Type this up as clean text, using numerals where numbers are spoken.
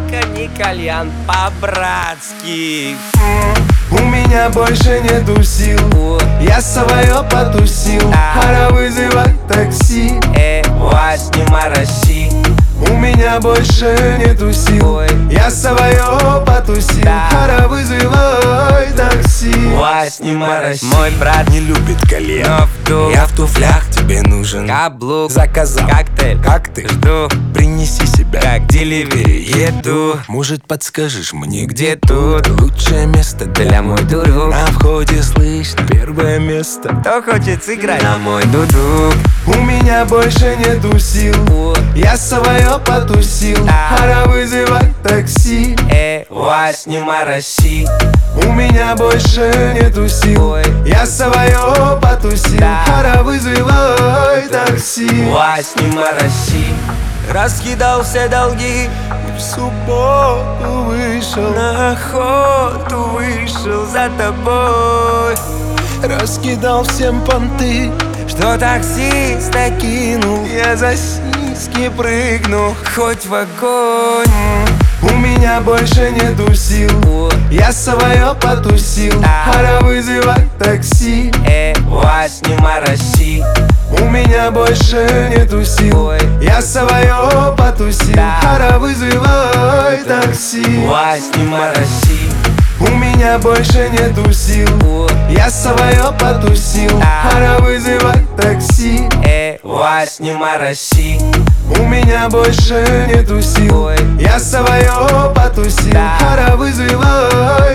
только не кальян, по-братски. У меня больше нету сил, я свое потусил. Пора вызывать такси, вас не мороси. у меня больше нету сил, я свое потусил. Пора вызывать такси, Вас не мороси. Мой брат не любит кальян, но я в туфлях, тебе нужен каблук, заказал коктейль, как ты? жду, Принеси себя, как деливери еду. может подскажешь мне, Где где тут лучшее место для мой дуру? На входе слышно первое место. Кто хочет сыграть на мой дуду? у меня больше нету сил, я свое потусил. Пора вызывать такси, вас не мороси. у меня больше нету сил, я свое потусил. Пора вызывать такси, Вас не мороси. Раскидал все долги, и в субботу вышел, на охоту вышел за тобой. раскидал всем понты, Что таксиста кинул, я за сиськи прыгну. хоть в огонь. У меня больше нету сил, я свое потусил. Пора вызывать такси, Вас не мороси. у меня больше нету сил, я свое потусил. Пора вызывать такси, Вас не мороси. у меня больше нету сил, я свое потусил. Пора вызывать такси, Вас не мороси. у меня больше нету сил, я свое потусил. Пора вызывать